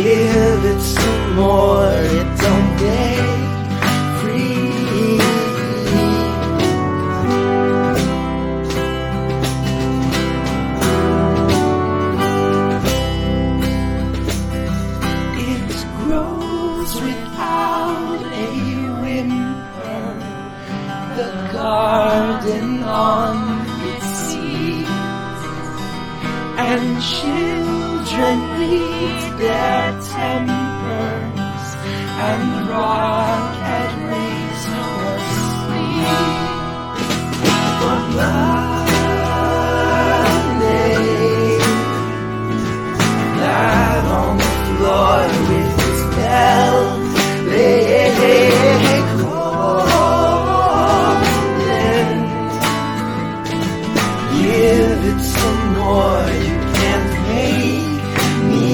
Give it some more, it don't beg free. It grows without a whimper, the garden on its seeds, and children leave their tempers and rock at race or sleep. For Monday, lie on the floor with his belly crawling. Give it some more, you can't make me.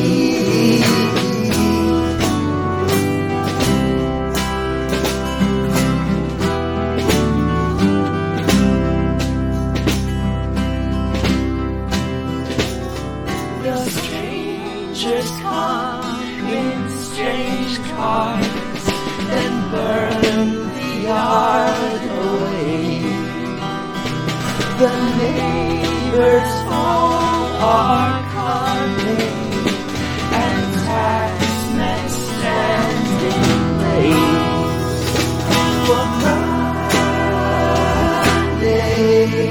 The strangers come in strange cars, then burn the yard away. The neighbors all are coming, and taxmen standing late. For Monday,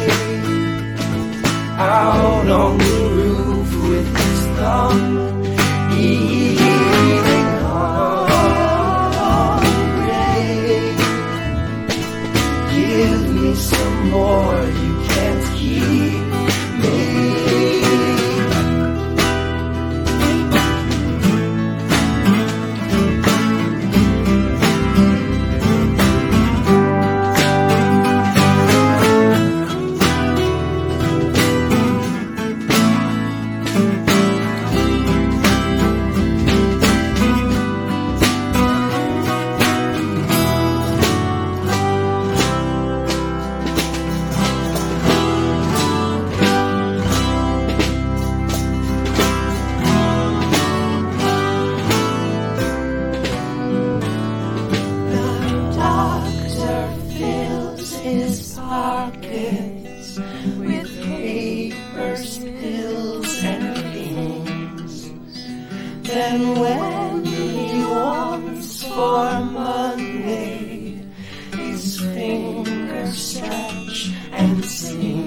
out on the roof with his thumb, eating hungry. Give me some more, you can't keep me. His pockets with papers, pills, and things. Then when he wants for Monday, his fingers stretch and sing.